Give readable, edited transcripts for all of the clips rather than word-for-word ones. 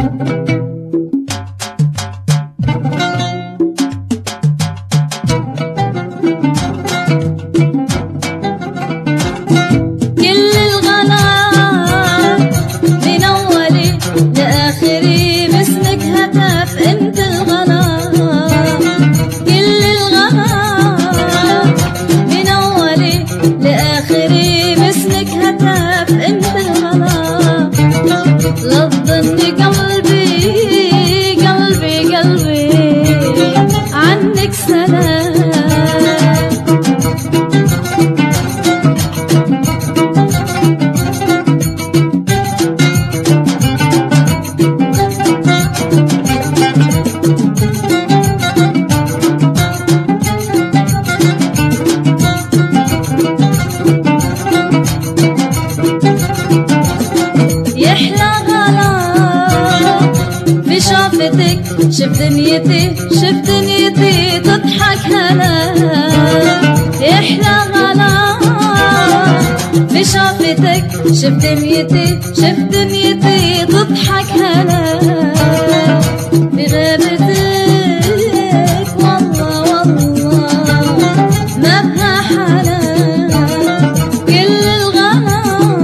شف دنيتي شف دنيتي تضحك هلا، يحلى غلا بشافتك. شف دنيتي شف دنيتي تضحك هلا، بغيبتك والله والله ما بها حلا كل الغلا.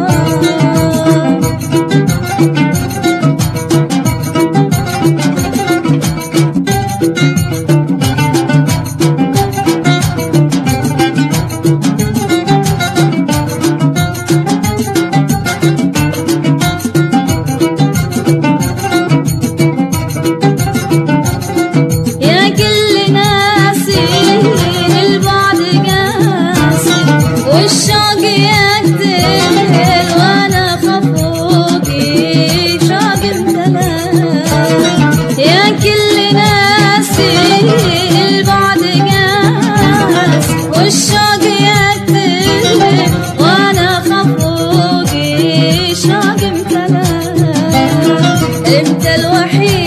والشوق يقتل وانا خفوقي شوق امتلا، يا كل ناسي البعد قاس. والشوق يقتل وانا خفوقي شوق امتلا، انت الوحيد